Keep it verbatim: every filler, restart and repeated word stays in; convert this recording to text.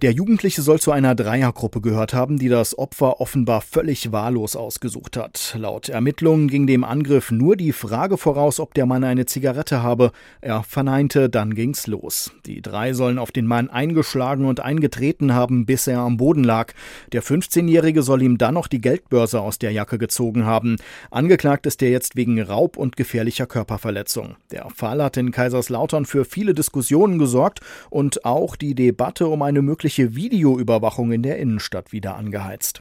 Der Jugendliche soll zu einer Dreiergruppe gehört haben, die das Opfer offenbar völlig wahllos ausgesucht hat. Laut Ermittlungen ging dem Angriff nur die Frage voraus, ob der Mann eine Zigarette habe. Er verneinte, dann ging's los. Die drei sollen auf den Mann eingeschlagen und eingetreten haben, bis er am Boden lag. Der fünfzehnjährige soll ihm dann noch die Geldbörse aus der Jacke gezogen haben. Angeklagt ist er jetzt wegen Raub und gefährlicher Körperverletzung. Der Fall hat in Kaiserslautern für viele Diskussionen gesorgt und auch die Debatte um eine mögliche Videoüberwachung in der Innenstadt wieder angeheizt.